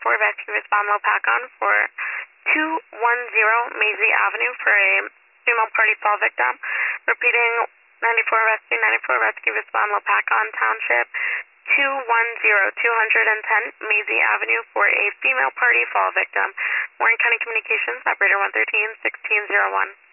Rescue respond Lopakon for 210 Maisie Avenue for a female party fall victim. Repeating, 94 Rescue respond Lopakon Township 210 Maisie Avenue for a female party fall victim. Warren County Communications, operator 113-1601.